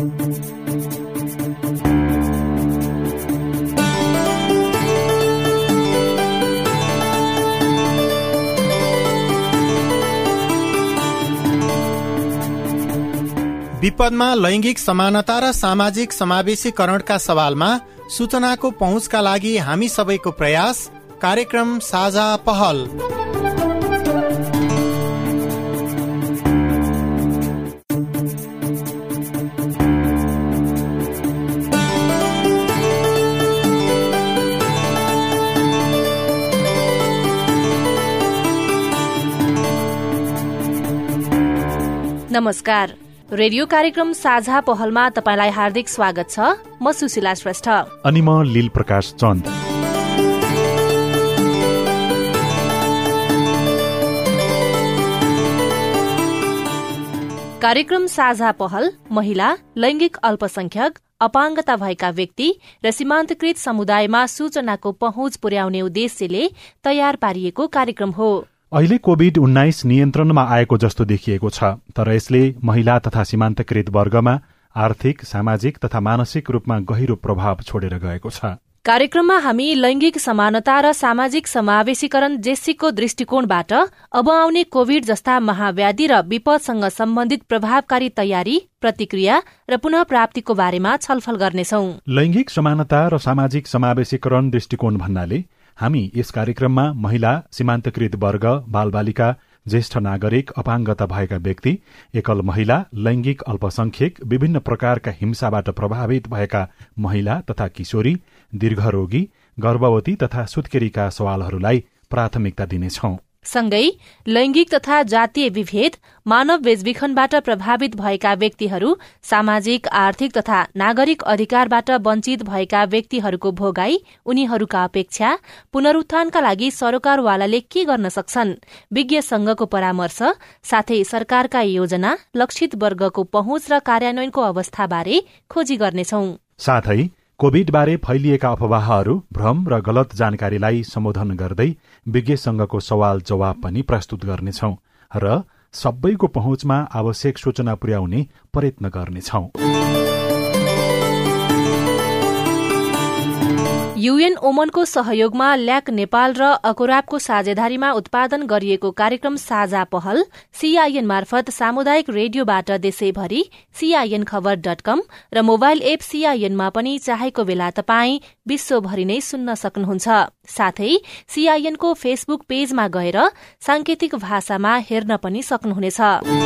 विपदमा लैंगिक समानता र सामाजिक समावेशीकरणका सवालमा सूचनाको पहुँचका लागि हामी सबैको प्रयास। कार्यक्रम साझा पहल। नमस्कार। रेडियो कार्यक्रम साझा पहलमा तपाईलाई हार्दिक स्वागत छ। म सुशीला श्रेष्ठ अनि म लील प्रकाश चन्द। कार्यक्रम साझा पहल महिला, लैंगिक अल्पसंख्यक, अपाङ्गता भएका व्यक्ति र सीमान्तकृत समुदायमा सूचनाको पहुँच पुर्याउने उद्देश्यले तयार पारिएको कार्यक्रम हो। अहिले कोभिड-19 नियन्त्रणमा आएको जस्तो देखिएको छ, तर यसले महिला तथा सीमान्तकृत वर्गमा आर्थिक, सामाजिक तथा मानसिक रूपमा गहिरो प्रभाव छोडेर गएको छ। कार्यक्रममा हामी लैंगिक समानता र सामाजिक समावेशीकरण जेसीको दृष्टिकोणबाट अब आउने कोभिड जस्ता महाव्याधि र विपदसँग सम्बन्धित प्रभावकारी तयारी, प्रतिक्रिया र पुनः प्राप्तिको बारेमा छलफल गर्नेछौं। लैंगिक समानता र सामाजिक समावेशीकरण दृष्टिकोण भन्नाले हामी यस कार्यक्रममा महिला, सीमान्तकृत वर्ग, बालबालिका, ज्येष्ठ नागरिक, अपाङ्गता भएका व्यक्ति, एकल महिला, लैंगिक अल्पसंख्यक, विभिन्न प्रकारका हिंसाबाट प्रभावित भएका महिला तथा किशोरी, दीर्घरोगी, गर्भवती तथा सुत्केरीका सवालहरूलाई प्राथमिकता दिनेछौं। सँगै लैंगिक तथा जातीय विभेद, मानव बेचबिखनबाट प्रभावित भएका व्यक्तिहरू, सामाजिक, आर्थिक तथा नागरिक अधिकारबाट वञ्चित भएका व्यक्तिहरूको भोगाई, उनीहरूका अपेक्षा, पुनरुत्थानका लागि सरकारवालाले के गर्न सक्छन्, विज्ञ संघको परामर्श, साथै सरकारका योजना, लक्षित वर्गको पहुँच र कार्यान्वयनको अवस्थाबारे खोजी गर्नेछौं। साथै कोभिडबारे फैलिएका अफवाहहरू, भ्रम र गलत जानकारीलाई सम्बोधन गर्दै विज्ञ संघको सवाल जवाब पनि प्रस्तुत गर्नेछौं र सबैको पहुँचमा आवश्यक सूचना पुर्याउने प्रयत्न गर्नेछौं। UN ओमनको सहयोगमा ल्याक नेपाल र अकोराबको साझेदारीमा उत्पादन गरिएको कार्यक्रम साझा पहल CIN मार्फत सामुदायिक रेडियोबाट देशैभरि CINखबर.com र मोबाइल एप CINमा पनि चाहेको बेला तपाई विश्वभरि नै सुन्न सक्नुहुन्छ। साथै CINको फेसबुक पेजमा गएर सांकेतिक भाषामा हेर्न पनि सक्नुहुनेछ।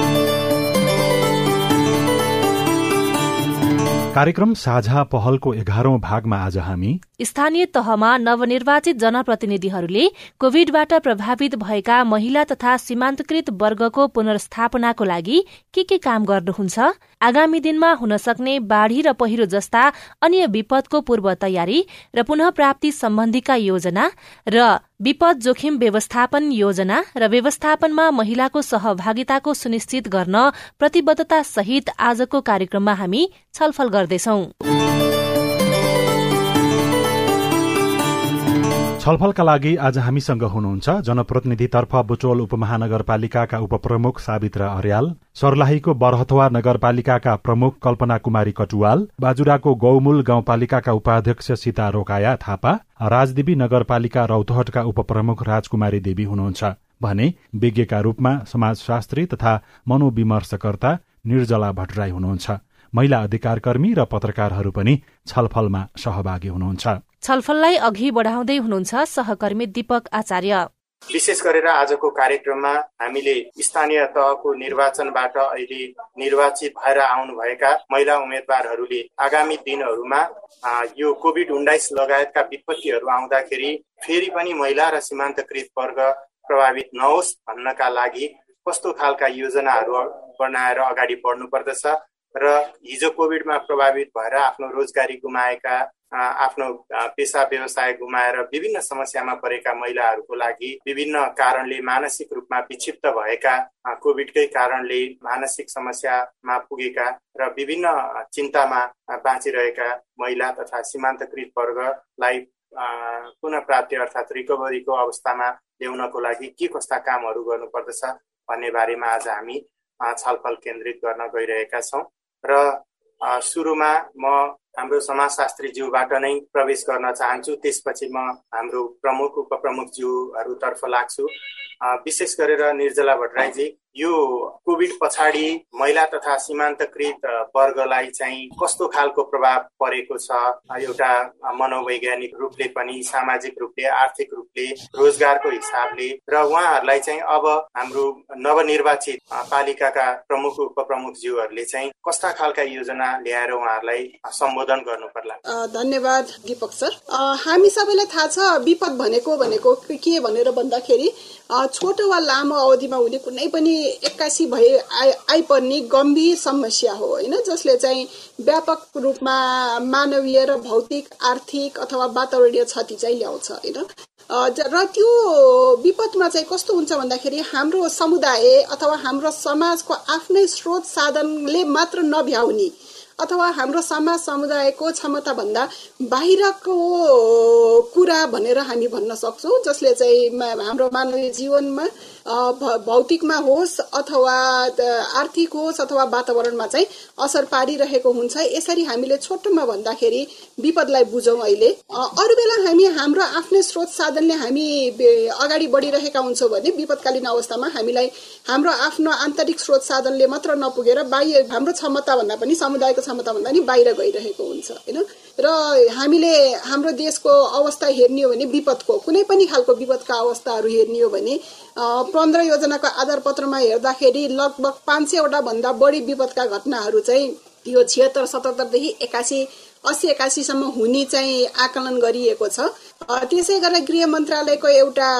कार्यक्रम साझा पहलको 11औं भागमा आज हामी स्थानीय तहमा नवनिर्वाचित जनप्रतिनिधिहरूले कोभिडबाट प्रभावित भएका महिला तथा सीमान्तकृत वर्गको पुनर्स्थापनाको लागि के काम गर्नुहुन्छ, आगामी दिनमा हुन सक्ने बाढ़ी र पहिरो जस्ता अन्य विपदको पूर्व तयारी र पुनः प्राप्ति सम्बन्धीका योजना र विपद जोखिम व्यवस्थापन योजना र व्यवस्थापनमा महिलाको सहभागिताको सुनिश्चित गर्न प्रतिबद्धता सहित आजको कार्यक्रममा हामी छलफल गर्दैछौं। छलफलका लागि आज हामीसँग हुनुहुन्छ जनप्रतिनिधितर्फ बुटोल उपमहानगरपालिकाका उपप्रमुख सावित्रा अर्याल, सर्लाहीको बरहथवा नगरपालिकाका प्रमुख कल्पना कुमारी कटुवाल, बाजुराको गौमूल गाउँपालिकाका उपाध्यक्ष सीता रोकाया थापा, राजदेवी नगरपालिका रौतहटका उपप्रमुख राजकुमारी देवी हुनुहुन्छ भने विज्ञका रूपमा समाजशास्त्री तथा मनोविमर्शकर्ता निर्जला भट्टराई हुनुहुन्छ। महिला अधिकारकर्मी र पत्रकारहरू पनि छलफलमा सहभागी हुनुहुन्छ। छलफललाई अघि बढ़ाउँदै हुनुहुन्छ सहकर्मी दीपक आचार्य। विशेष गरेर आजको कार्यक्रममा हामीले स्थानीय तहको निर्वाचनबाट अहिले निर्वाचित भएर आउनुभएका महिला उम्मेद्वारहरूले आगामी दिनहरूमा यो कोभिड-19 लगायतका विपत्तिहरू आउँदाखेरि फेरि पनि महिला र सीमान्तकृत वर्ग प्रभावित नहोस् भन्नका लागि कस्तो खालका योजनाहरू बनाएर अगाडि बढ्नुपर्दछ र हिजो कोभिडमा प्रभावित भएर आफ्नो रोजगारी गुमाएका, आफ्नो पेसा व्यवसाय गुमाएर विभिन्न समस्यामा परेका महिलाहरूको लागि विभिन्न कारणले मानसिक रूपमा विक्षिप्त भएका, कोभिडकै कारणले मानसिक समस्यामा पुगेका र विभिन्न चिन्तामा बाँचिरहेका महिला तथा सीमान्तकृत वर्गलाई पुनः प्राप्ति अर्थात् रिकभरीको अवस्थामा ल्याउनको लागि के कस्ता कामहरू गर्नुपर्दछ भन्ने बारेमा आज हामी छलफल केन्द्रित गर्न गइरहेका छौँ र सुरुमा म हाम्रो समाजशास्त्रीज्यूबाट नै प्रवेश गर्न चाहन्छु, त्यसपछि म हाम्रो प्रमुख उपप्रमुखज्यूहरूतर्फ लाग्छु। विशेष गरेर निर्जला भट्टराईजी, यो कोभिड पछाडि महिला तथा सीमान्तकृत वर्गलाई चाहिँ कस्तो खालको प्रभाव परेको छ, एउटा मनोवैज्ञानिक रूपले पनि, सामाजिक रूपले, आर्थिक रूपले, रोजगारको हिसाबले, र उहाँहरूलाई चाहिँ अब हाम्रो नवनिर्वाचित पालिकाका प्रमुख उपप्रमुखज्यूहरूले चाहिँ कस्ता खालका योजना ल्याएर उहाँहरूलाई सम्बोधन गर्नु पर्ला? धन्यवाद दीपक सर। हामी सबैलाई थाहा छ विपद भनेको के भनेर भन्दाखेरि छोटो वा लामो अवधिमा हुने कुनै पनि एक्कासी आइपर्ने गम्भीर समस्या हो होइन, जसले चाहिँ व्यापक रूपमा मानवीय र भौतिक, आर्थिक अथवा वातावरणीय क्षति चाहिँ ल्याउँछ होइन। र त्यो विपदमा चाहिँ कस्तो हुन्छ भन्दाखेरि हाम्रो समुदाय अथवा हाम्रो समाजको आफ्नै स्रोत साधनले मात्र नभ्याउने अथवा हाम्रो समाज समुदायको क्षमता भन्दा बाहिरको कुरा भनेर हामी भन्न सक्छौँ, जसले चाहिँ हाम्रो मानवीय जीवनमा भौतिकमा होस् अथवा आर्थिक होस् अथवा वातावरणमा चाहिँ असर पारिरहेको हुन्छ। यसरी हामीले छोटोमा भन्दाखेरि विपदलाई बुझौँ। अहिले अरू बेला हामी हाम्रो आफ्नै स्रोत साधनले हामी अगाडि बढिरहेका हुन्छौँ भने विपदकालीन अवस्थामा हामीलाई हाम्रो आफ्नो आन्तरिक स्रोत साधनले मात्र नपुगेर बाह्य हाम्रो क्षमता भन्दा पनि समुदायको क्षमता भन्दा नि बाहिर गइरहेको हुन्छ होइन। र हामीले हाम्रो देशको अवस्था हेर्ने हो भने विपदको कुनै पनि खालको विपदका अवस्थाहरू हेर्ने हो भने 15 योजनाको आधार पत्रमा हेर्दाखेरि लगभग 500 भन्दा बढी विपदका घटनाहरू चाहिँ यो 76, 77 देखि 81, 80, 81 सम्म हुने चाहिँ आकलन गरिएको छ। त्यसै गरेर गृह मन्त्रालयको एउटा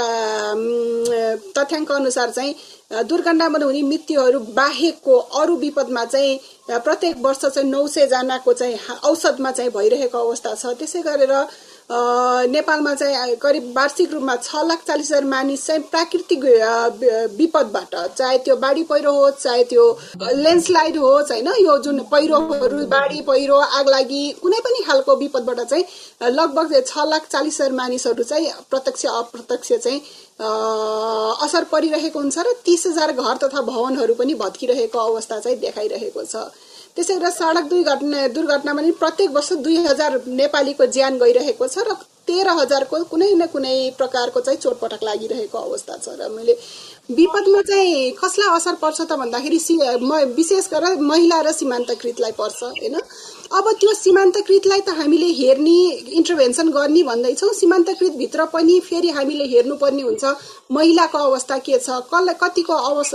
तथ्याङ्क अनुसार चाहिँ दुर्घटनामा हुने मृत्युहरू बाहेकको अरू विपदमा चाहिँ प्रत्येक वर्ष चाहिँ 900 जनाको चाहिँ औसतमा चाहिँ भइरहेको अवस्था छ। त्यसै गरेर नेपालमा चाहिँ करिब वार्षिक रूपमा 6,40,000 मानिस चाहिँ प्राकृतिक विपदबाट, चाहे त्यो बाढी पहिरो होस्, चाहे त्यो ल्यान्डस्लाइड होस् होइन, यो जुन पहिरोहरू, बाढी पहिरो, आगलागी, कुनै पनि खालको विपदबाट चाहिँ लगभग 6,40,000 मानिसहरू चाहिँ प्रत्यक्ष अप्रत्यक्ष चाहिँ असर परिरहेको हुन्छ र 30,000 घर तथा भवनहरू पनि भत्किरहेको अवस्था चाहिँ देखाइरहेको छ। त्यसै गरेर सडक दुर्घटनामा पनि प्रत्येक वर्ष 2,000 नेपालीको ज्यान गइरहेको छ र 13,000 को कुनै न कुनै प्रकारको चाहिँ चोटपटक लागिरहेको अवस्था छ। र मैले विपदमा चाहिँ कसलाई असर पर्छ त भन्दाखेरि विशेष गरेर महिला र सीमान्तकृतलाई पर्छ होइन। अब त्यो सीमान्तकृतलाई त हामीले हेर्ने, इन्टरभेन्सन गर्ने भन्दैछौँ। सीमान्तकृत भित्र पनि फेरि हामीले हेर्नुपर्ने हुन्छ महिलाको अवस्था के छ, कतिको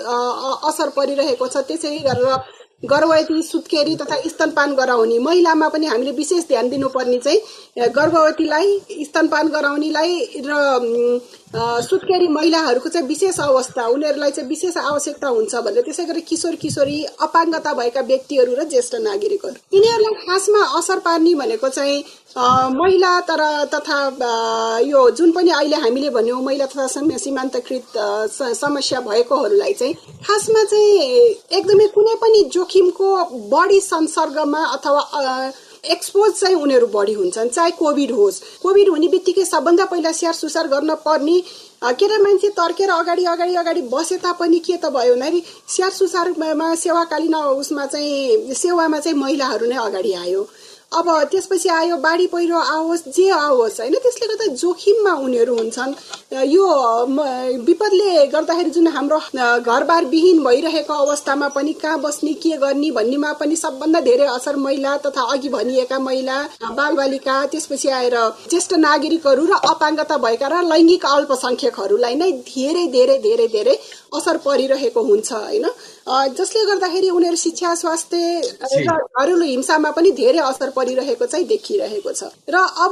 असर परिरहेको छ। त्यसै गरेर गर्भवती, सुत्केरी तथा स्तनपान गराउने महिलामा पनि हामीले विशेष ध्यान दिनुपर्ने चाहिँ गर्भवतीलाई, स्तनपान गराउनेलाई र सुत्केरी महिलाहरूको चाहिँ विशेष अवस्था, उनीहरूलाई चाहिँ विशेष आवश्यकता हुन्छ भनेर। त्यसै गरी किशोर किशोरी, अपाङ्गता भएका व्यक्तिहरू र ज्येष्ठ नागरिकहरू, यिनीहरूलाई खासमा असर पार्ने भनेको चाहिँ महिला तथा यो जुन पनि अहिले हामीले भन्यौँ महिला तथा सीमान्तकृत समस्या भएकोहरूलाई चाहिँ खासमा चाहिँ एकदमै कुनै पनि जोखिमको बढी संसर्गमा अथवा एक्सपोज चाहिँ उनीहरू बढी हुन्छन्। चाहे कोभिड होस्, कोभिड हुने बित्तिकै सबभन्दा पहिला स्याहार सुसार गर्न पर्ने केटा मान्छे तर्केर अगाडि बसे तापनि के त भयो भन्दाखेरि स्याहार सुसारमा सेवाकालीन उसमा चाहिँ सेवामा चाहिँ महिलाहरू नै अगाडि आयो। अब त्यसपछि आयो बाढी पहिरो आओस्, जे आओस् होइन, त्यसले गर्दा जोखिममा उनीहरू हुन्छन्। यो विपदले गर्दाखेरि जुन हाम्रो घरबार विहीन भइरहेको अवस्थामा पनि कहाँ बस्ने, के गर्ने भन्नेमा पनि सबभन्दा धेरै असर महिला तथा अघि भनिएका महिला, बालबालिका, त्यसपछि आएर ज्येष्ठ नागरिकहरू र अपाङ्गता भएका र लैङ्गिक अल्पसंख्यकहरूलाई नै धेरै धेरै धेरै धेरै असर परिरहेको हुन्छ होइन। जसले गर्दाखेरि उनीहरू शिक्षा, स्वास्थ्य र घरेलु हिंसामा पनि धेरै असर परिरहेको चाहिँ देखिरहेको छ। र अब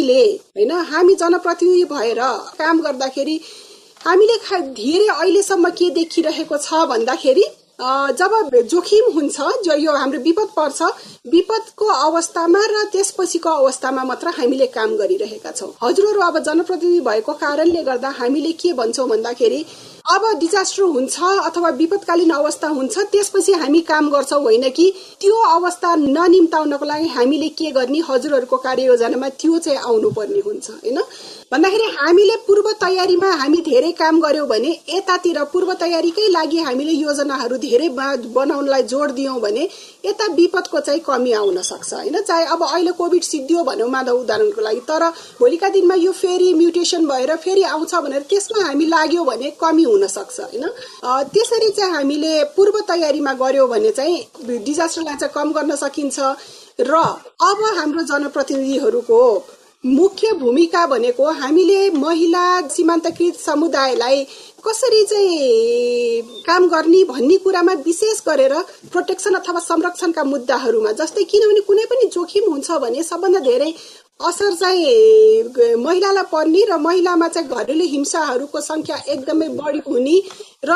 हामी जनप्रतिनिधि भएर काम गर्दाखेरि हामीले धेरै अहिलेसम्म के देखिरहेको छ भन्दाखेरि जब जोखिम हुन्छ, जो यो हाम्रो विपद पर्छ, विपदको अवस्थामा र त्यसपछिको अवस्थामा मात्र हामीले काम गरिरहेका छौँ। हजुरहरू अब जनप्रतिनिधि भएको कारणले गर्दा हामीले के भन्छौँ भन्दाखेरि अब डिजास्टर हुन्छ अथवा विपदकालीन अवस्था हुन्छ त्यसपछि हामी काम गर्छौँ, होइन कि त्यो अवस्था ननिम्ताउनको लागि हामीले के गर्ने, हजुरहरूको कार्ययोजनामा त्यो चाहिँ आउनुपर्ने हुन्छ होइन। भन्दाखेरि हामीले पूर्व तयारीमा हामी धेरै काम गर्यौं भने यतातिर पूर्व तयारीकै लागि हामीले योजनाहरू धेरै बनाउनलाई जोड दियौं भने यता विपदको चाहिँ कमी आउन सक्छ होइन। चाहे अब अहिले कोभिड सिद्धियो भनौँ मानव उदाहरणको लागि, तर भोलिका दिनमा यो फेरि म्युटेसन भएर फेरि आउँछ भनेर त्यसमा हामी लाग्यो भने कमी हुन सक्छ होइन। त्यसरी चाहिँ हामीले पूर्व तयारीमा गर्यौं भने चाहिँ डिजास्टरलाई चाहिँ कम गर्न सकिन्छ। र अब हाम्रो जनप्रतिनिधिहरूको मुख्य भूमिका भनेको हामीले महिला सीमान्तकृत समुदायलाई कसरी चाहिँ काम गर्ने भन्ने कुरामा विशेष गरेर प्रोटेक्सन अथवा संरक्षणका मुद्दाहरूमा, जस्तै किनभने कुनै पनि जोखिम हुन्छ भने सबभन्दा धेरै असर चाहिँ महिलालाई पर्ने र महिलामा चाहिँ घरेलु हिंसाहरूको संख्या एकदमै बढी हुने र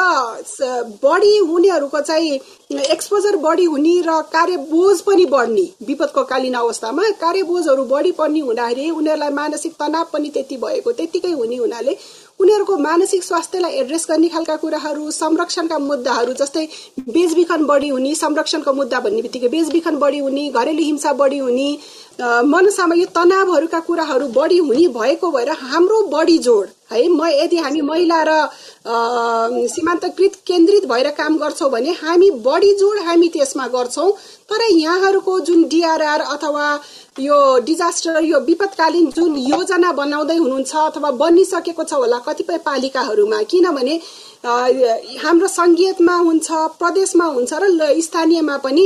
बढी हुनेहरूको चाहिँ एक्सपोजर बढी हुने र कार्यबोझ पनि बढ्ने, विपदको कालीन अवस्थामा कार्यबोझहरू बढी पर्ने हुँदाखेरि उनीहरूलाई मानसिक तनाव पनि त्यतिकै हुने हुनाले उनीहरूको मानसिक स्वास्थ्यलाई एड्रेस गर्ने खालका कुराहरू, संरक्षणका मुद्दाहरू जस्तै बेचबिखन बढी हुने, संरक्षणको मुद्दा भन्ने बित्तिकै बेचबिखन बढी हुने, घरेलु हिंसा बढी हुने, मनसामयिक तनावहरूका कुराहरू बढी हुने भएको भएर हाम्रो बढी जोड है यदि हामी महिला र सीमान्तकृत केन्द्रित भएर काम गर्छौं भने हामी बढी जोड हामी त्यसमा गर्छौं। तर यहाँहरूको जुन डिआरआर अथवा यो डिजास्टर यो विपदकालीन जुन योजना बनाउँदै हुनुहुन्छ अथवा बनिसकेको छ होला कतिपय पालिकाहरूमा, किनभने हाम्रो संघीयमा हुन्छ, प्रदेशमा हुन्छ र स्थानीयमा पनि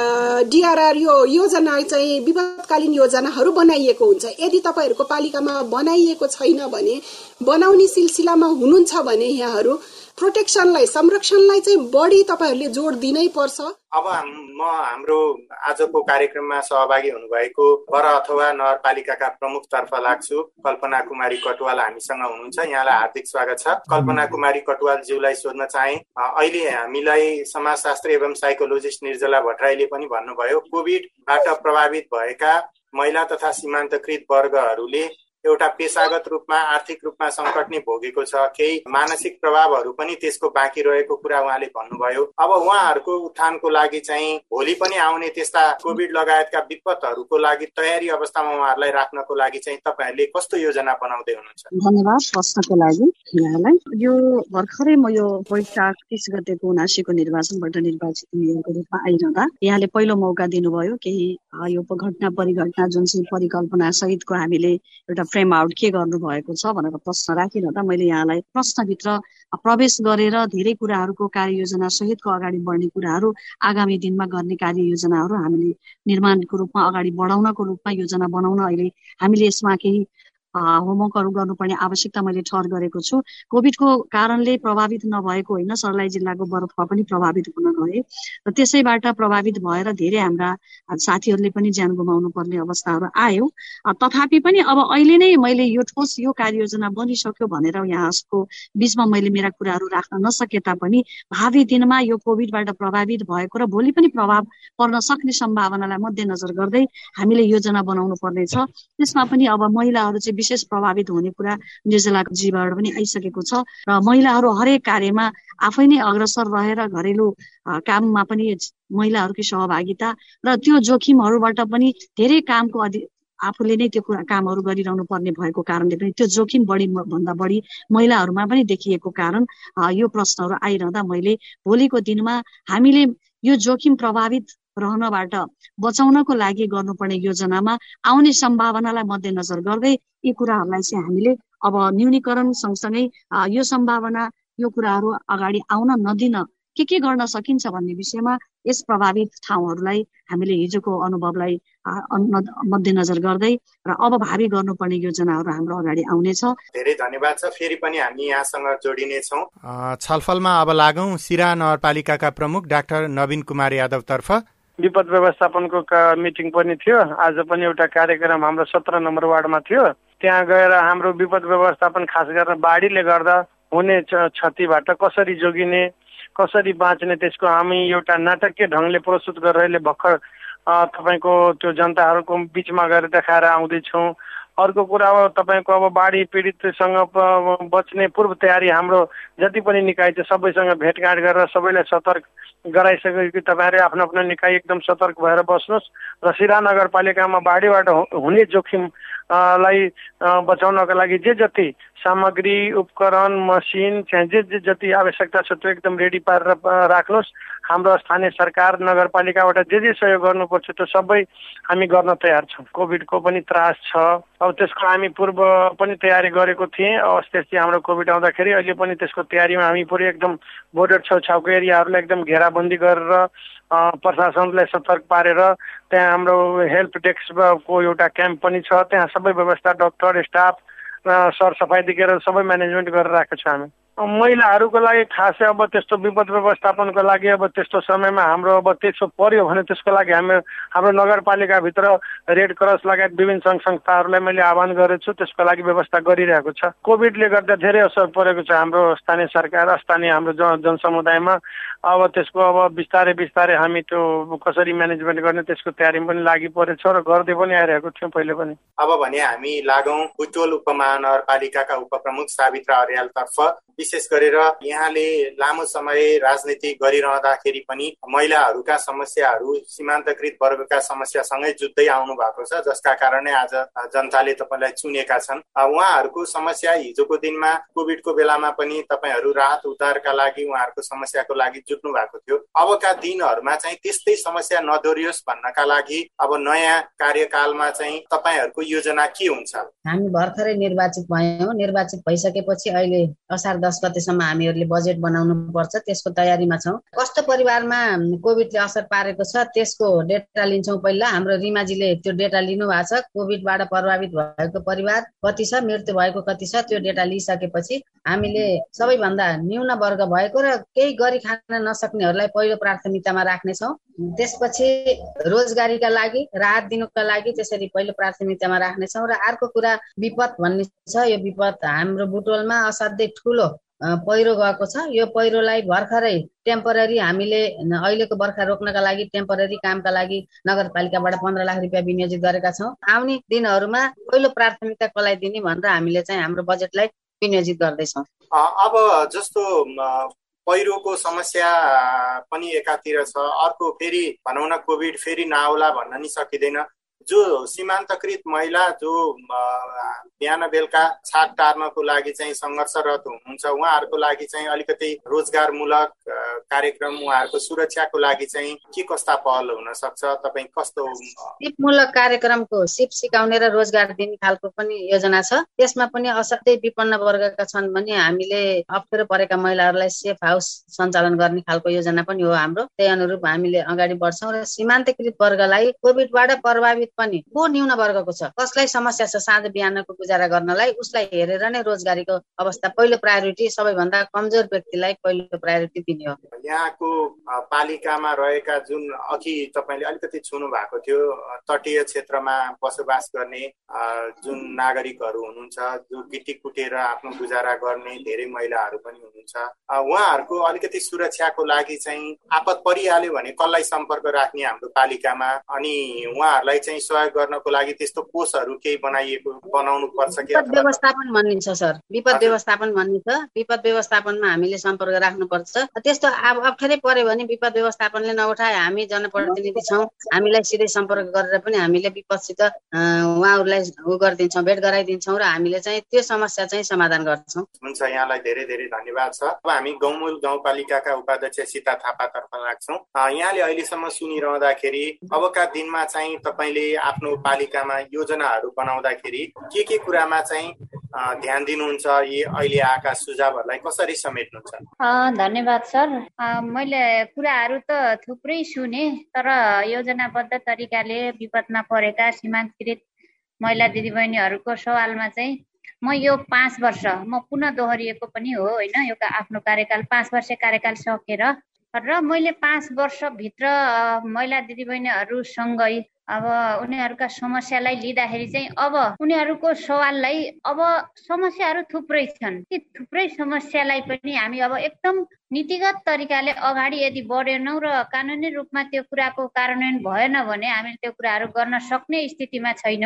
डिआरआर यो योजना चाहिँ विपदकालीन योजनाहरू बनाइएको हुन्छ। यदि तपाईहरूको पालिकामा बनाइएको छैन भने, बनाउने सिलसिलामा हुनुहुन्छ भने यहाँहरू प्रोटेक्सनलाई संरक्षणलाई चाहिँ बढी तपाईहरूले जोड दिनै पर्छ। अब म हाम्रो आजको कार्यक्रममा सहभागी हुनुभएको वर अथवा नगरपालिकाका प्रमुखतर्फ लाग्छु। कल्पना कुमारी कटुवाल हामीसँग हुनुहुन्छ, यहाँलाई हार्दिक स्वागत छ। कल्पना कुमारी कटुवाल ज्यूलाई सोध्न चाहे, अहिले हामीलाई समाजशास्त्री एवं साइकोलोजिस्ट निर्जला भट्टराईले पनि भन्नुभयो कोभिडबाट प्रभावित भएका महिला तथा सीमान्तकृत वर्गहरूले एउटा पेशागत रूपमा आर्थिक रूपमा संकट नै भोगेको छ, केही मानसिक प्रभावहरू पनि त्यसको बाँकी रहेको कुरा उहाँले भन्नुभयो। अब उहाँहरूको उत्थानको लागि चाहिँ भोलि पनि आउने त्यस्ता कोभिड लगायतका विपदहरूको लागि तयारी अवस्थामा उहाँहरूलाई राख्नको लागि चाहिँ तपाईहरूले कस्तो योजना बनाउँदै हुनुहुन्छ? धन्यवाद प्रश्नको लागि। यहाँलाई यो भर्खरै म यो वैशाख 30 गतेको 79 को निर्वाचनबाट निर्वाचित मेयरको रूपमा आइरहँदा यहाँले पहिलो मौका दिनुभयो। केही यो घटना परिघटना जुन चाहिँ परिकल्पना सहितको हामीले एउटा फ्रेम आउट के गर्नु भएको छ भनेर प्रश्न राखिरहँदा मैले यहाँलाई प्रश्नभित्र प्रवेश गरेर धेरै कुराहरूको कार्ययोजना सहितको अगाडि बढ्ने कुराहरू, आगामी दिनमा गर्ने कार्ययोजनाहरू हामीले निर्माणको रूपमा अगाडि बढाउनको रूपमा योजना बनाउन अहिले हामीले यसमा केही होमवर्कहरू गर्नुपर्ने आवश्यकता मैले ठहर गरेको छु। कोभिडको कारणले प्रभावित नभएको होइन, सर्लाही जिल्लाको बरफमा पनि प्रभावित हुन गए र त्यसैबाट प्रभावित भएर धेरै हाम्रा साथीहरूले पनि ज्यान गुमाउनु पर्ने अवस्थाहरू आयो। तथापि पनि अब अहिले नै मैले यो ठोस यो कार्ययोजना बनिसक्यो भनेर यहाँको बीचमा मैले मेरा कुराहरू राख्न नसके तापनि भावी दिनमा यो कोभिडबाट प्रभावित भएको र भोलि पनि प्रभाव पर्न सक्ने सम्भावनालाई मध्यनजर गर्दै हामीले योजना बनाउनु पर्नेछ। त्यसमा पनि अब महिलाहरू चाहिँ विशेष प्रभावित हुने कुरा निर्जलाको जीवबाट पनि आइसकेको छ र महिलाहरू हरेक कार्यमा आफै नै अग्रसर रहेर घरेलु काममा पनि महिलाहरूकै सहभागिता र त्यो जोखिमहरूबाट पनि धेरै कामको आफूले नै त्यो कामहरू गरिरहनु पर्ने भएको कारणले पनि त्यो जोखिम भन्दा बढी महिलाहरूमा पनि देखिएको कारण यो प्रश्नहरू आइरहँदा मैले भोलिको दिनमा हामीले यो जोखिम प्रभावित रहनबाट बचाउनको लागि गर्नुपर्ने योजनामा आउने सम्भावनालाई मध्यनजर गर्दै यी कुराहरूलाई चाहिँ हामीले अब न्यूनीकरण सँगसँगै यो सम्भावना यो कुराहरू अगाडि आउन नदिन के गर्न सकिन्छ भन्ने विषयमा यस प्रभावित ठाउँहरूलाई हामीले हिजोको अनुभवलाई मध्यनजर गर्दै र अब भावी गर्नुपर्ने योजनाहरू हाम्रो अगाडि आउनेछ। धेरै धन्यवाद छ। फेरि पनि हामी यहाँसँग जोडिनेछौँ। छलफलमा अब लागौं सिरा नगरपालिकाका प्रमुख डाक्टर नवीन कुमार यादव तर्फ। विपद व्यवस्थापनको मिटिङ पनि थियो। आज पनि एउटा कार्यक्रम हाम्रो 17 नम्बर वार्डमा थियो। त्यहाँ गएर हाम्रो विपद व्यवस्थापन खास गरेर बाढीले गर्दा हुने क्षतिबाट कसरी जोगिने, कसरी बाँच्ने, त्यसको हामी एउटा नाटकीय ढङ्गले प्रस्तुत गरेर भर्खर तपाईँको त्यो जनताहरूको बिचमा गएर देखाएर आउँदैछौँ। अर्को कुरा अब तपाईँको अब बाढी पीडितसँग बच्ने पूर्व तयारी हाम्रो जति पनि निकाय छ सबैसँग भेटघाट गरेर सबैलाई सतर्क गराइसक्यो कि तपाईँहरू आफ्नो आफ्नो निकाय एकदम सतर्क भएर बस्नुहोस् र सिराहा नगरपालिकामा बाढीबाट हुने जोखिमलाई बचाउनका लागि जे जति सामग्री उपकरण मसिन जे जति आवश्यकता छ त्यो एकदम रेडी पारेर राख्नुहोस्। हाम्रो स्थानीय सरकार नगरपालिकाबाट जे सहयोग गर्नुपर्छ त्यो सबै हामी गर्न तयार छौँ। कोभिडको पनि त्रास छ, अब त्यसको हामी पूर्व पनि तयारी गरेको थिएँ। अस्ति हाम्रो कोभिड आउँदाखेरि अहिले पनि त्यसको तयारीमा हामी पुरै एकदम बोर्डर छेउछाउको एरियाहरूलाई एकदम घेराबन्दी गरेर प्रशासनलाई सतर्क पारेर त्यहाँ हाम्रो हेल्प डेस्कको एउटा क्याम्प पनि छ। त्यहाँ सबै व्यवस्था डाक्टर स्टाफ सरसफाइदेखि लिएर सबै म्यानेजमेन्ट गरेर राखेको छ हामी। महिलाहरूको लागि खासै अब त्यस्तो विपद व्यवस्थापनको लागि अब त्यस्तो समयमा हाम्रो अब त्यसो पर्यो भने त्यसको लागि हाम्रो नगरपालिकाभित्र रेड क्रस लगायत विभिन्न सङ्घ संस्थाहरूलाई मैले आह्वान गरेको छु। त्यसको लागि व्यवस्था गरिरहेको छ। कोभिडले गर्दा धेरै असर परेको छ हाम्रो स्थानीय सरकार स्थानीय हाम्रो जनसमुदायमा। अब त्यसको अब बिस्तारै हामी त्यो कसरी म्यानेजमेन्ट गर्ने त्यसको तयारी पनि लागि परेछ र गर्दै पनि आइरहेको थियौँ पहिले पनि। अब भने हामी लागौँ बुटवल उपमहानगरपालिकाका उपप्रमुख सावित्रा अर्यालतर्फ। विशेष गरेर यहाँले लामो समय राजनीति गरिरहँदाखेरि पनि महिलाहरूका समस्याहरू सीमान्तकृत वर्गका समस्यासँगै जुझ्दै आउनु भएको छ, जसका कारणले आज जनताले तपाईँलाई चुनेका छन्। उहाँहरूको समस्या हिजोको दिनमा कोभिडको बेलामा पनि तपाईँहरू राहत उद्धारका लागि उहाँहरूको समस्याको लागि जुट्नु भएको थियो। अबका दिनहरूमा चाहिँ त्यस्तै समस्या नदोहोरियोस् भन्नका लागि अब नयाँ कार्यकालमा चाहिँ तपाईँहरूको योजना के हुन्छ? हामी भर्खरै निर्वाचित भयौँ। निर्वाचित भइसकेपछि अहिले असार 10 गतेसम्म हामीहरूले बजेट बनाउनु पर्छ, त्यसको तयारीमा छौँ। कस्तो परिवारमा कोभिडले असर पारेको छ त्यसको डेटा लिन्छौँ। पहिला हाम्रो रिमाजीले त्यो डेटा लिनु भएको छ। कोभिडबाट प्रभावित भएको परिवार कति छ, मृत्यु भएको कति छ, त्यो डेटा लिइसकेपछि हामीले सबैभन्दा न्यून वर्ग भएको र केही गरी खान नसक्नेहरूलाई पहिलो प्राथमिकतामा राख्नेछौँ। त्यसपछि रोजगारीका लागि राहत दिनुका लागि त्यसरी पहिलो प्राथमिकतामा राख्नेछौँ। र अर्को कुरा विपद भन्ने छ। यो विपद हाम्रो बुटवलमा असाध्यै ठुलो पहिरो गएको छ। यो पहिरोलाई भर्खरै टेम्पोररी हामीले अहिलेको बर्खा रोक्नका लागि टेम्पोररी कामका लागि नगरपालिकाबाट 15 लाख रुपियाँ विनियोजित गरेका छौँ। आउने दिनहरूमा पहिलो प्राथमिकता कसलाई दिने भनेर हामीले चाहिँ हाम्रो बजेटलाई विनियोजित गर्दैछौँ। अब जस्तो पहिरोको समस्या पनि एकातिर छ, अर्को फेरि भनौँ न कोभिड फेरि नआउला भन्न नि सकिँदैन। जो सीमान्तकृत महिला जो बिहान बेलुका छाक टार्नको लागि चाहिँ सङ्घर्षरत हुनुहुन्छ उहाँहरूको लागि चाहिँ अलिकति रोजगारमूलक कार्यक्रम उहाँहरूको सुरक्षाको लागि चाहिँ के कस्ता पहल हुन सक्छ? तपाईँ कस्तो सिपमूलक कार्यक्रमको सिप सिकाउने र रोजगार दिने खालको पनि योजना छ। त्यसमा पनि असाध्यै विपन्न वर्गका छन् भने हामीले अप्ठ्यारो परेका महिलाहरूलाई सेफ हाउस सञ्चालन गर्ने खालको योजना पनि हो हाम्रो। त्यही अनुरूप हामीले अगाडि बढ्छौँ र सीमान्तकृत वर्गलाई कोभिडबाट प्रभावित पनि को न्यून वर्गको छ, कसलाई समस्या छ साँझ बिहानको गुजारा गर्नलाई, उसलाई हेरेर नै रोजगारीको अवस्था पहिलो प्रायोरिटी सबैभन्दा कमजोर व्यक्तिलाई पहिलो प्रायोरिटी दिने हो। यहाँको पालिकामा रहेका जुन अघि तपाईँले अलिकति छुनु भएको थियो तटीय क्षेत्रमा बसोबास गर्ने जुन नागरिकहरू हुनुहुन्छ जो गिटी कुटेर आफ्नो गुजारा गर्ने धेरै महिलाहरू पनि हुनुहुन्छ, उहाँहरूको अलिकति सुरक्षाको लागि चाहिँ आपत परिहाल्यो भने कसलाई सम्पर्क राख्ने हाम्रो पालिकामा, अनि उहाँहरूलाई चाहिँ सहयोग गर्नको लागि त्यस्तो कोषहरू केही बनाउनु पर्छ कि? विपद व्यवस्थापन भनिन्छ सर, विपद व्यवस्थापन भनिन्छ। विपद व्यवस्थापनमा हामीले सम्पर्क राख्नुपर्छ। त्यस्तो अप्ठ्यारै पर्यो भने विपद व्यवस्थापनले नउठाए हामी जनप्रतिनिधि छौँ, हामीलाई सिधै सम्पर्क गरेर पनि हामीले विपदसित उहाँहरूलाई गरिदिन्छौँ, भेट गराइदिन्छौँ र हामीले चाहिँ त्यो समस्या चाहिँ समाधान गर्छौँ। हुन्छ, यहाँलाई धेरै धेरै धन्यवाद छ। अब हामी गौमूल गाउँपालिकाका उपाध्यक्ष सीता थापातर्फ लाग्छौँ। यहाँले अहिलेसम्म सुनिरहँदाखेरि अबका दिनमा चाहिँ तपाईँले आफ्नो पालिकामा योजनाहरू बनाउँदाखेरि के कुरामा चाहिँ ध्यान दिनुहुन्छ? यी अहिले आएका सुझावहरूलाई कसरी समेट्नुहुन्छ? धन्यवाद सर। मैले कुराहरू त थुप्रै सुने, तर योजनाबद्ध तरिकाले विपदमा परेका सीमान्तकृत महिला दिदीबहिनीहरूको सवालमा चाहिँ म यो 5 वर्ष म पुनः दोहोरिएको पनि हो होइन, यो आफ्नो कार्यकाल 5 वर्ष कार्यकाल सकेर र मैले 5 वर्षभित्र महिला दिदीबहिनीहरूसँगै अब उनीहरूका समस्यालाई लिँदाखेरि चाहिँ अब उनीहरूको सवाललाई अब समस्याहरू थुप्रै छन्। ती थुप्रै समस्यालाई पनि हामी अब एकदम नीतिगत तरिकाले अगाडि यदि बढेनौँ र कानुनी रूपमा त्यो कुराको कार्यान्वयन भएन भने हामीले त्यो कुराहरू गर्न सक्ने स्थितिमा छैनौँ।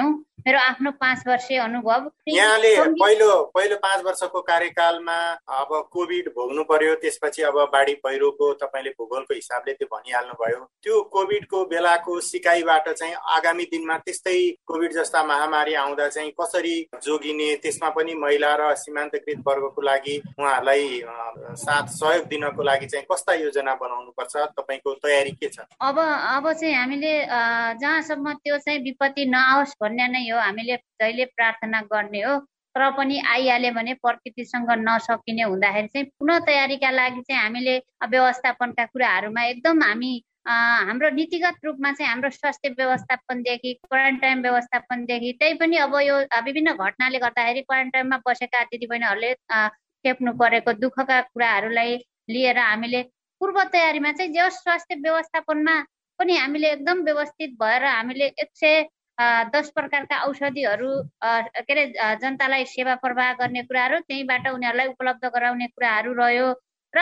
मेरो आफ्नो 5 वर्षीय अनुभव। यहाँले पहिलो 5 वर्षको कार्यकालमा अब कोभिड भोग्नु पर्यो, त्यसपछि अब बाढी पहिरोको तपाईँले भूगोलको हिसाबले त्यो भनिहाल्नु भयो। त्यो कोभिडको बेलाको सिकाइबाट चाहिँ आगामी दिनमा त्यस्तै कोभिड जस्ता महामारी आउँदा चाहिँ कसरी जोगिने, त्यसमा पनि महिला र सीमान्तकृत वर्गको लागि उहाँहरूलाई साथ सहयोग दिनको लागि चाहिँ कस्ता योजना बनाउनु पर्छ, तपाईँको तयारी के छ? अब चाहिँ हामीले जहाँसम्म त्यो चाहिँ विपत्ति नआओस् भन्ने नै हो, हामीले जहिले प्रार्थना गर्ने हो। तर पनि आइहाल्यो भने प्रकृतिसँग नसकिने हुँदाखेरि चाहिँ पुनः तयारीका लागि चाहिँ हामीले व्यवस्थापनका कुराहरूमा एकदम हाम्रो नीतिगत रूपमा चाहिँ हाम्रो स्वास्थ्य व्यवस्थापनदेखि क्वारेन्टाइन व्यवस्थापनदेखि त्यही पनि अब यो विभिन्न घटनाले गर्दाखेरि क्वारेन्टाइनमा बसेका दिदीबहिनीहरूले खेप्नु परेको दुःखका कुराहरूलाई लिएर हामीले पूर्व तयारीमा चाहिँ जो स्वास्थ्य व्यवस्थापनमा पनि हामीले एकदम व्यवस्थित भएर हामीले 110 प्रकारका औषधिहरू के अरे जनतालाई सेवा प्रवाह गर्ने कुराहरू, त्यहीबाट उनीहरूलाई उपलब्ध गराउने कुराहरू रह्यो र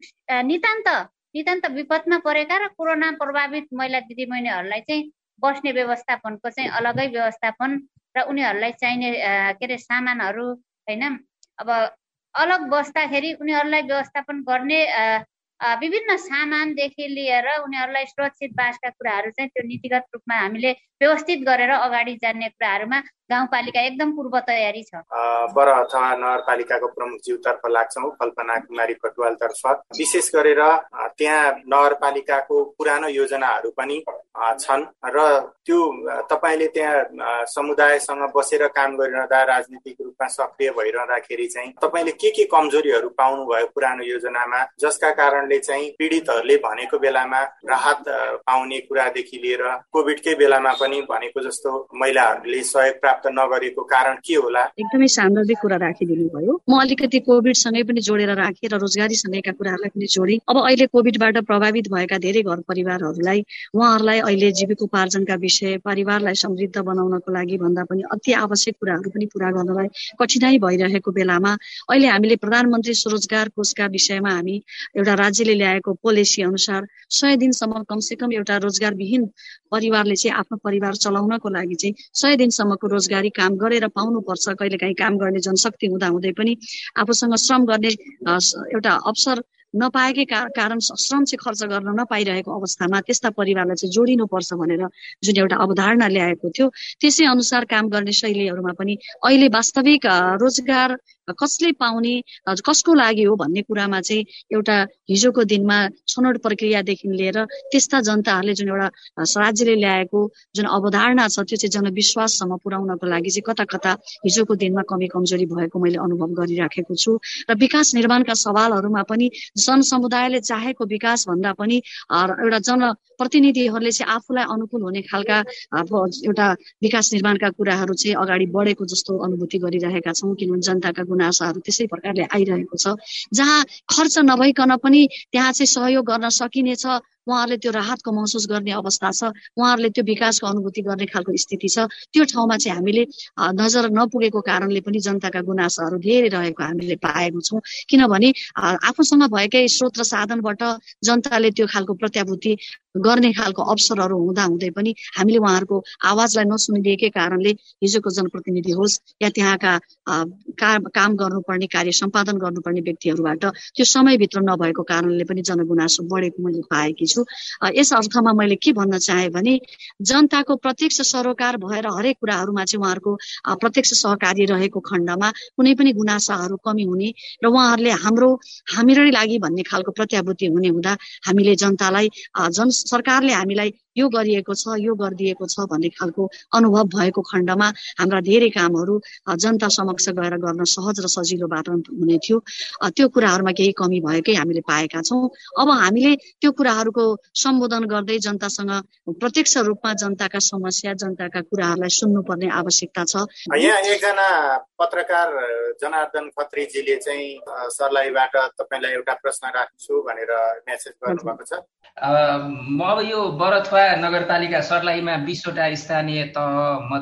नितान्त विपदमा परेका र कोरोना प्रभावित महिला दिदीबहिनीहरूलाई चाहिँ बस्ने व्यवस्थापनको चाहिँ अलगै व्यवस्थापन र उनीहरूलाई चाहिने के अरे सामानहरू होइन, अब अलग बस्दाखेरि उनीहरूलाई व्यवस्थापन गर्ने विभिन्न सामानदेखि लिएर उनीहरूलाई सुरक्षित बासका कुराहरू चाहिँ त्यो नीतिगत रूपमा हामीले व्यवस्थित गरेर अगाडि जाने कुराहरूमा गाउँपालिका एकदम पूर्व तयारी छ। बरहथवा नगरपालिकाको प्रमुखज्यूतर्फ लाग्छौँ, कल्पना कुमारी कटुवालतर्फ। विशेष गरेर त्यहाँ नगरपालिकाको पुरानो योजनाहरू पनि छन् र त्यो तपाईँले त्यहाँ समुदायसँग बसेर काम गरिरहँदा राजनीतिक रूपमा सक्रिय भइरहँदाखेरि चाहिँ तपाईँले के कमजोरीहरू पाउनुभयो पुरानो योजनामा, जसका कारणले चाहिँ पीडितहरूले भनेको बेलामा राहत पाउने कुरादेखि लिएर कोभिडकै बेलामा पनि भनेको जस्तो महिलाहरूले सहयोग प्राप्त नगरेको कारण के होला? एकदमै सान्दर्भिक कुरा राखिदिनु भयो। म अलिकति कोभिडसँगै पनि जोडेर राखेँ र रोजगारीसँगैका कुराहरूलाई पनि जोडेँ। अब अहिले कोभिडबाट प्रभावित भएका धेरै घर परिवारहरूलाई उहाँहरूलाई अहिले जीविकोपार्जनका विषय, परिवारलाई समृद्ध बनाउनको लागि भन्दा पनि अति आवश्यक कुराहरू पनि पूरा गर्नलाई कठिनाइ भइरहेको बेलामा अहिले हामीले प्रधानमन्त्री स्वरोजगार कोषका विषयमा हामी एउटा राज्यले ल्याएको पोलिसी अनुसार 100 दिनसम्म कमसेकम एउटा रोजगारविहीन परिवारले चाहिँ आफ्नो परिवार चलाउनको लागि चाहिँ 100 दिनसम्मको रोजगारी काम गरेर पाउनुपर्छ। कहिलेकाहीँ काम गर्ने जनशक्ति हुँदाहुँदै पनि आफूसँग श्रम गर्ने एउटा अवसर नपाएकै कारण श्रम चाहिँ खर्च गर्न नपाइरहेको अवस्थामा त्यस्ता परिवारलाई चाहिँ जोडिनुपर्छ भनेर जुन एउटा अवधारणा ल्याएको थियो, त्यसै अनुसार काम गर्ने शैलीहरूमा पनि अहिले वास्तविक रोजगार कसले पाउने, कसको लागि हो भन्ने कुरामा चाहिँ एउटा हिजोको दिनमा छनौट प्रक्रियादेखि लिएर त्यस्ता जनताहरूले जुन एउटा राज्यले ल्याएको जुन अवधारणा छ त्यो चाहिँ जनविश्वाससम्म पुर्याउनको लागि चाहिँ कता कता हिजोको दिनमा कमी कमजोरी भएको मैले अनुभव गरिराखेको छु। र विकास निर्माणका सवालहरूमा पनि जनसमुदायले चाहेको विकास भन्दा पनि एउटा जनप्रतिनिधिहरूले चाहिँ आफूलाई अनुकूल हुने खालका एउटा विकास निर्माणका कुराहरू चाहिँ अगाडि बढेको जस्तो अनुभूति गरिरहेका छौँ, किनभने जनताका गुनासाहरू त्यसै प्रकारले आइरहेको छ। जहाँ खर्च नभइकन पनि त्यहाँ चाहिँ सहयोग गर्न सकिनेछ, उहाँहरूले त्यो राहतको महसुस गर्ने अवस्था छ, उहाँहरूले त्यो विकासको अनुभूति गर्ने खालको स्थिति छ, त्यो ठाउँमा चाहिँ हामीले नजर नपुगेको कारणले पनि जनताका गुनासाहरू धेरै रहेको हामीले पाएको छौँ। किनभने आफूसँग भएकै स्रोत र साधनबाट जनताले त्यो खालको प्रत्याभूति गर्ने खालको अवसरहरू हुँदाहुँदै पनि हामीले उहाँहरूको आवाजलाई नसुनिदिएकै कारणले हिजोको जनप्रतिनिधि होस् या त्यहाँका काम गर्नुपर्ने, कार्य सम्पादन गर्नुपर्ने व्यक्तिहरूबाट त्यो समयभित्र नभएको कारणले पनि जनगुनासो बढेको मैले पाएकी छु। यस अर्थमा मैले के भन्न चाहे भने जनताको प्रत्यक्ष सरोकार भएर हरेक कुराहरूमा चाहिँ उहाँहरूको प्रत्यक्ष सहकारी रहेको खण्डमा कुनै पनि गुनासाहरू कमी हुने र उहाँहरूले हामीरै लागि भन्ने खालको प्रत्याभूति हुने हुँदा हामीले जनतालाई सरकारले हामीलाई यो गरिएको छ, यो गरिदिएको छ भन्ने खालको अनुभव भएको खण्डमा हाम्रा धेरै कामहरू जनता समक्ष गएर गर्न सहज र सजिलो बाटो हुने थियो। त्यो कुराहरूमा केही कमी भएकै हामीले पाएका छौँ। अब हामीले त्यो कुराहरूको सम्बोधन गर्दै जनतासँग प्रत्यक्ष रूपमा जनताका समस्या, जनताका कुराहरूलाई सुन्नुपर्ने आवश्यकता छ। यहाँ एकजना पत्रकार जनार्दन खत्रीजीले चाहिँ सर्लाहीबाट तपाईँलाई एउटा प्रश्न राख्छु भनेर मेसेज गर्नुभएको छ। म अब यो बरथवा नगरपालिका सर्लाहीमा 20वटा स्थानीय तह मध्ये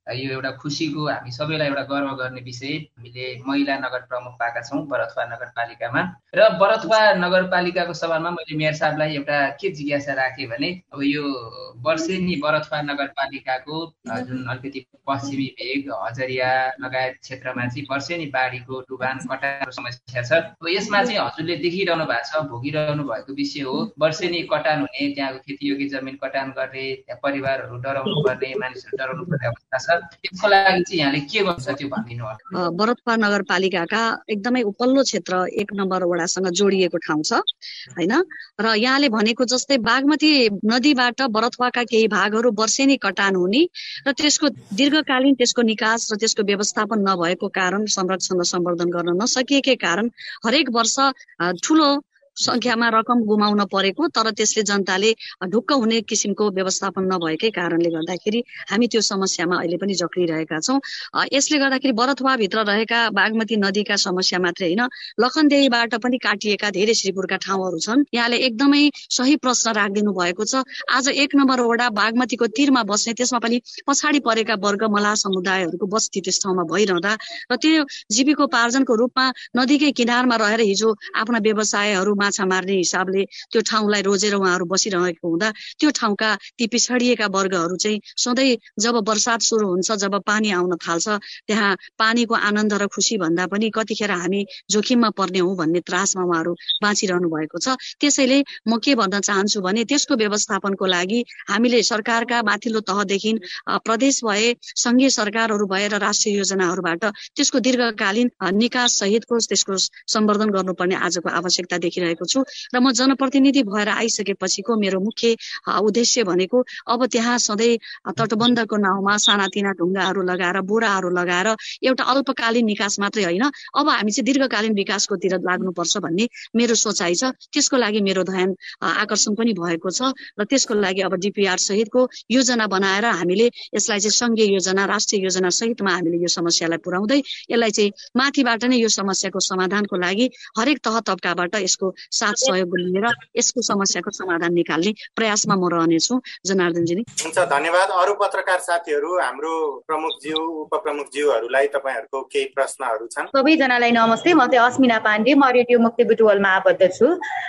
यो एउटा खुसीको हामी सबैलाई एउटा गर्व गर्ने विषय हामीले महिला नगर प्रमुख पाएका छौँ बरथुवा नगरपालिकामा। र बरथुवा नगरपालिकाको सभामा मैले मेयर साहबलाई एउटा के जिज्ञासा राखेँ भने अब यो वर्षेनी बरथुवा नगरपालिकाको जुन अलिकति पश्चिमी भेग हजरिया लगायत क्षेत्रमा चाहिँ वर्षेनी बाढीको डुबान कटानको समस्या छ। अब यसमा चाहिँ हजुरले देखिरहनु भएको छ, भोगिरहनु भएको विषय हो। वर्षेनी कटान हुने, त्यहाँको खेतीयोग्य जमिन कटान गर्ने, त्यहाँ परिवारहरू डराउनु पर्ने, मानिसहरू डराउनु पर्ने अवस्था छ। यसको लागि चाहिँ यहाँले के गर्छ त्यो भनिदिनु होला। बरथुवा नगरपालिकाका एकदमै उपल्लो क्षेत्र 1 नम्बर वडासँग जोडिएको ठाउँ छ हैन। र यहाँले भनेको जस्तै बागमती नदीबाट बरथुवाका केही भागहरू वर्षेनी कटान हुने र त्यसको दीर्घकालीन त्यसको निकास र त्यसको व्यवस्थापन नभएको कारण संरक्षण र सम्वर्धन गर्न नसकिएकै कारण हरेक वर्ष ठुलो संख्यामा रकम गुमाउन परेको, तर त्यसले जनताले ढुक्क हुने किसिमको व्यवस्थापन नभएकै कारणले गर्दाखेरि हामी त्यो समस्यामा अहिले पनि जक्रिरहेका छौँ। यसले गर्दाखेरि बरथुवाभित्र रहेका बागमती नदीका समस्या मात्रै होइन, लखनदेहीबाट पनि काटिएका धेरै श्रीपुरका ठाउँहरू छन्। यहाँले एकदमै सही प्रश्न राखिदिनु भएको छ। आज 1 नम्बर वडा बागमतीको तीरमा बस्ने, त्यसमा पनि पछाडि परेका वर्ग मलाह समुदायहरूको बस्ती त्यस ठाउँमा भइरहँदा र त्यो जीविकोपार्जनको रूपमा नदीकै किनारमा रहेर हिजो आफ्ना व्यवसायहरू माछा मार्ने हिसाबले त्यो ठाउँलाई रोजेर उहाँहरू बसिरहेको हुँदा त्यो ठाउँका ती पिछडिएका वर्गहरू चाहिँ सधैँ जब बर्सात सुरु हुन्छ, जब पानी आउन थाल्छ, त्यहाँ पानीको आनन्द र खुसी भन्दा पनि कतिखेर हामी जोखिममा पर्ने हौँ भन्ने त्रासमा उहाँहरू बाँचिरहनु भएको छ। त्यसैले म के भन्न चाहन्छु भने त्यसको व्यवस्थापनको लागि हामीले सरकारका माथिल्लो तहदेखि प्रदेश भए, संघीय सरकारहरू भए र राष्ट्रिय योजनाहरूबाट त्यसको दीर्घकालीन निकास सहितको त्यसको सम्वर्धन गर्नुपर्ने आजको आवश्यकता देखिरहेको छु। र म जनप्रतिनिधि भएर आइसकेपछिको मेरो मुख्य उद्देश्य भनेको अब त्यहाँ सधैँ तटबन्धको नाउँमा सानातिना ढुङ्गाहरू लगाएर, बोराहरू लगाएर एउटा अल्पकालीन निकास मात्रै होइन, अब हामी चाहिँ दीर्घकालीन विकासकोतिर लाग्नुपर्छ भन्ने मेरो सोचाइ छ। त्यसको लागि मेरो ध्यान आकर्षण पनि भएको छ र त्यसको लागि अब DPR सहितको योजना बनाएर हामीले यसलाई चाहिँ संघीय योजना, राष्ट्रिय योजना सहितमा हामीले यो समस्यालाई पुर्याउँदै यसलाई चाहिँ माथिबाट नै यो समस्याको समाधानको लागि हरेक तह तब्काबाट यसको साथ सहयोग लिएर यसको समस्याको समाधान निकाल्ने प्रयासमा म रहनेछु। जनार्दनजी नि हुन्छ, धन्यवाद। अरू पत्रकार साथीहरू, हाम्रो प्रमुखज्यू, उपप्रमुखज्यूहरूलाई तपाईँहरूको केही प्रश्नहरू छन्? सबैजनालाई नमस्ते। म चाहिँ अस्मिना पाण्डे, म रेडियो मुक्ति बुटवलमा आबद्ध छु।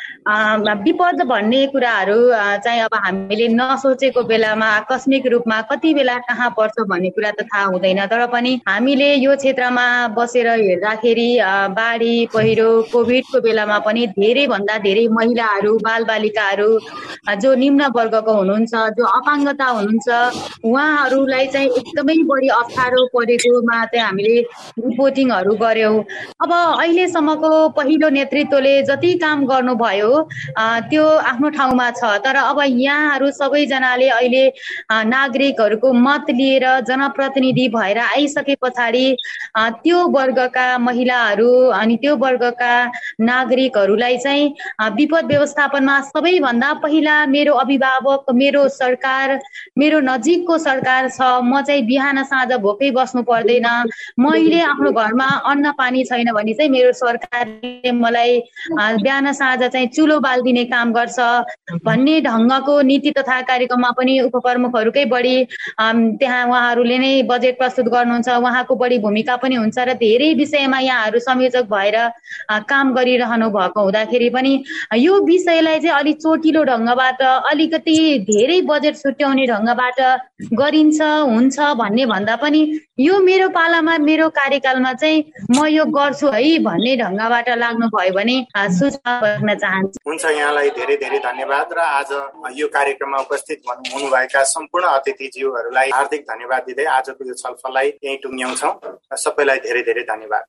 विपद भन्ने कुराहरू चाहिँ अब हामीले नसोचेको बेलामा आकस्मिक रूपमा कति बेला कहाँ पर्छ भन्ने कुरा त थाहा हुँदैन, तर पनि हामीले यो क्षेत्रमा बसेर हेर्दाखेरि बाढी, पहिरो, कोभिडको बेलामा पनि धेरै भन्दा धेरै महिलाहरू, बालबालिकाहरू जो निम्न वर्गको हुनुहुन्छ, जो अपाङ्गता हुनुहुन्छ, उहाँहरूलाई चाहिँ एकदमै बढी अप्ठ्यारो परेकोमा चाहिँ हामीले रिपोर्टिङहरू गर्यौँ। अब अहिलेसम्मको पहिलो नेतृत्वले जति काम गर्नुभयो त्यो आफ्नो ठाउँमा छ, तर अब यहाँहरू सबैजनाले अहिले नागरिकहरूको मत लिएर जनप्रतिनिधि भएर आइसके पछाडि त्यो वर्गका महिलाहरू अनि त्यो वर्गका नागरिकहरूलाई चाहिँ विपद व्यवस्थापनमा सबैभन्दा पहिला मेरो अभिभावक, मेरो सरकार, मेरो नजिकको सरकार छ। म चाहिँ बिहान साँझ भोकै बस्नु पर्दैन, मैले आफ्नो घरमा अन्न पानी छैन भने चाहिँ मेरो सरकारले मलाई बिहान साँझ चाहिँ चुलो बालिदिने काम गर्छ भन्ने ढङ्गको नीति तथा कार्यक्रममा पनि उपप्रमुखहरूकै बढी त्यहाँ उहाँहरूले नै बजेट प्रस्तुत गर्नुहुन्छ, उहाँको बढी भूमिका पनि हुन्छ र धेरै विषयमा यहाँहरू संयोजक भएर काम गरिरहनु भएको हुँदाखेरि पनि यो विषयलाई चाहिँ अलिक चोटिलो ढङ्गबाट, अलिकति धेरै बजेट छुट्याउने ढङ्गबाट गरिन्छ हुन्छ भन्ने भन्दा पनि यो मेरो पालामा, मेरो कार्यकालमा चाहिँ म यो गर्छु है भन्ने ढङ्गबाट लाग्नु भयो भने सुझाव गर्न चाहन्छु। हुन्छ, यहाँलाई धेरै धेरै धन्यवाद र आज यो कार्यक्रममा उपस्थित हुनुभएका सम्पूर्ण अतिथिज्यूहरूलाई हार्दिक धन्यवाद दिँदै आजको यो छलफललाई यही टुङ्ग्याउँछौँ। सबैलाई धेरै धेरै धन्यवाद।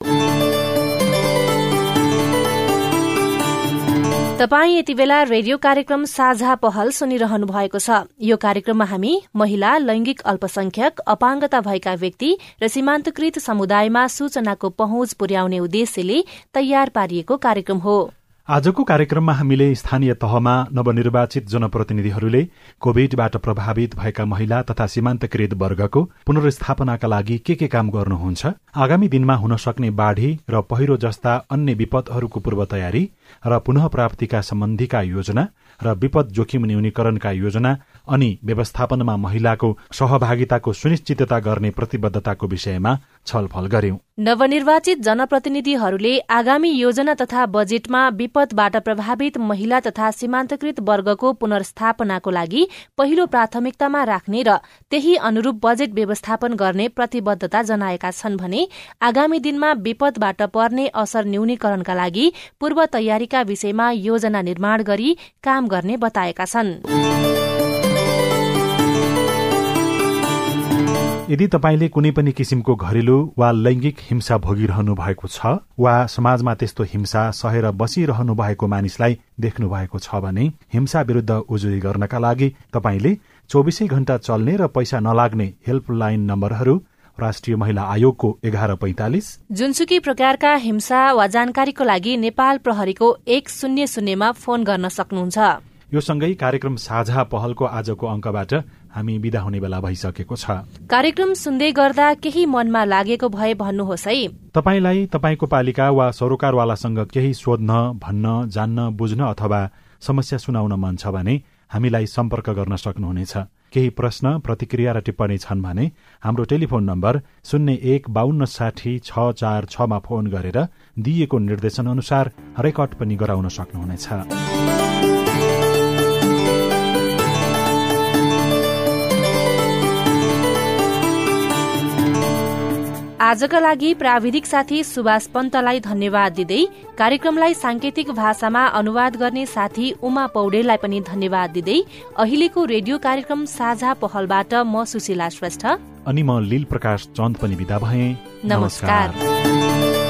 तपाईँ यति बेला रेडियो कार्यक्रम साझा पहल सुनिरहनु भएको छ। यो कार्यक्रममा हामी महिला, लैंगिक अल्पसंख्यक, अपाङ्गता भएका व्यक्ति र सीमान्तकृत समुदायमा सूचनाको पहुँच पुर्याउने उद्देश्यले तयार पारिएको कार्यक्रम हो। आजको कार्यक्रममा हामीले स्थानीय तहमा नवनिर्वाचित जनप्रतिनिधिहरूले कोभिडबाट प्रभावित भएका महिला तथा सीमान्तकृत वर्गको पुनर्स्थापनाका लागि के काम गर्नुहुन्छ, आगामी दिनमा हुन सक्ने बाढ़ी र पहिरो जस्ता अन्य विपदहरूको पूर्व तयारी र पुनः प्राप्तिका सम्बन्धीका योजना र विपद जोखिम न्यूनीकरणका योजना अनि व्यवस्थापनमा महिलाको सहभागिताको सुनिश्चितता गर्ने प्रतिबद्धताको विषयमा छलफल गर्यौं। नवनिर्वाचित जनप्रतिनिधिहरूले आगामी योजना तथा बजेटमा विपदबाट प्रभावित महिला तथा सीमान्तकृत वर्गको पुनर्स्थापनाको लागि पहिलो प्राथमिकतामा राख्ने र त्यही अनुरूप बजेट व्यवस्थापन गर्ने प्रतिबद्धता जनाएका छन् भने आगामी दिनमा विपदबाट पर्ने असर न्यूनीकरणका लागि पूर्व तयारीका विषयमा योजना निर्माण गरी काम गर्ने बताएका छन्। यदि तपाईले कुनै पनि किसिमको घरेलु वा लैंगिक हिंसा भोगिरहनु भएको छ वा समाजमा त्यस्तो हिंसा सहेर बसिरहनु भएको मानिसलाई देख्नु भएको छ भने हिंसा विरुद्ध उजुरी गर्नका लागि तपाईले 24 घण्टा चल्ने र पैसा नलाग्ने हेल्पलाइन नम्बरहरू राष्ट्रिय महिला आयोगको 1145, जुनसुकै प्रकारका हिंसा वा जानकारीको लागि नेपाल प्रहरीको 100 मा फोन गर्न सक्नुहुन्छ। यो सँगै कार्यक्रम साझा पहलको आजको अंकबाट हामी बिदा हुने बेला भइसकेको छ। कार्यक्रम सुन्दै गर्दा केही मनमा लागेको भए भन्नुहोस् है। तपाईलाई तपाईको पालिका वा सरोकारवालासँग केही सोध्न, भन्न, जान्न, बुझ्न अथवा समस्या सुनाउन मन छ भने हामीलाई सम्पर्क गर्न सक्नुहुनेछ। केही प्रश्न, प्रतिक्रिया र टिप्पणी छन् भने हाम्रो टेलिफोन नम्बर 015260 मा फोन गरेर दिइएको निर्देशन अनुसार रेकर्ड पनि गराउन सक्नुहुनेछ। आजका लागि प्राविधिक साथी सुभाष पन्तलाई धन्यवाद दिँदै कार्यक्रमलाई सांकेतिक भाषामा अनुवाद गर्ने साथी उमा पौडेललाई पनि धन्यवाद दिँदै अहिलेको रेडियो कार्यक्रम साझा पहलबाट म सुशीला श्रेष्ठ अनि म लील प्रकाश चन्द पनि बिदा भएँ। नमस्कार।